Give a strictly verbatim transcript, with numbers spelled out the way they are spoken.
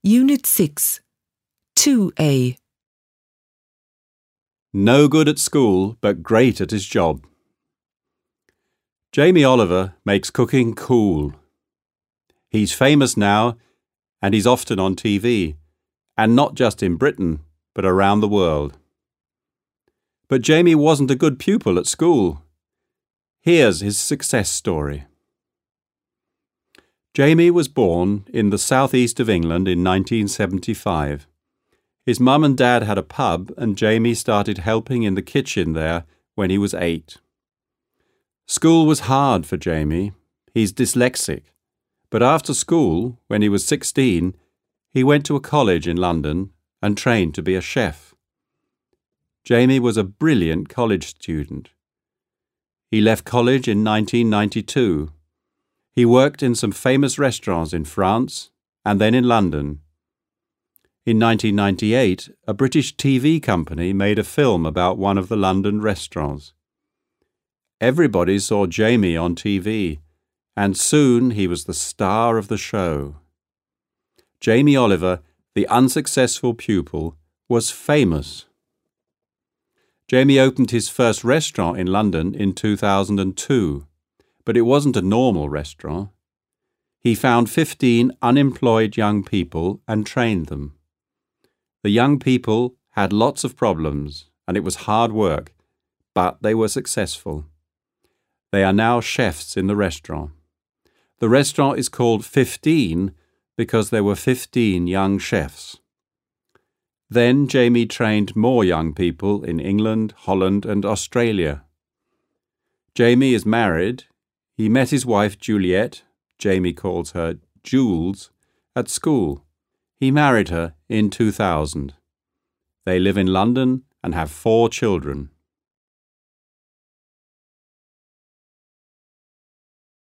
Unit six, two A. No good at school, but great at his job. Jamie Oliver makes cooking cool. He's famous now, and he's often on T V, and not just in Britain, but around the world. But Jamie wasn't a good pupil at school. Here's his success story. Jamie was born in the southeast of England in nineteen seventy-five. His mum and dad had a pub, and Jamie started helping in the kitchen there when he was eight. School was hard for Jamie. He's dyslexic. But after school, when he was sixteen, he went to a college in London and trained to be a chef. Jamie was a brilliant college student. He left college in nineteen ninety-two. He worked in some famous restaurants in France and then in London. In nineteen ninety-eight, a British T V company made a film about one of the London restaurants. Everybody saw Jamie on T V, and soon he was the star of the show. Jamie Oliver, the unsuccessful pupil, was famous. Jamie opened his first restaurant in London in two thousand two, but it wasn't a normal restaurant. He found fifteen unemployed young people and trained them. The young people had lots of problems, and it was hard work, but they were successful. They are now chefs in the restaurant. The restaurant is called fifteen because there were fifteen young chefs. Then Jamie trained more young people in England, Holland, and Australia. Jamie is married. He met his wife Juliet, Jamie calls her Jules, at school. He married her in two thousand. They live in London and have four children.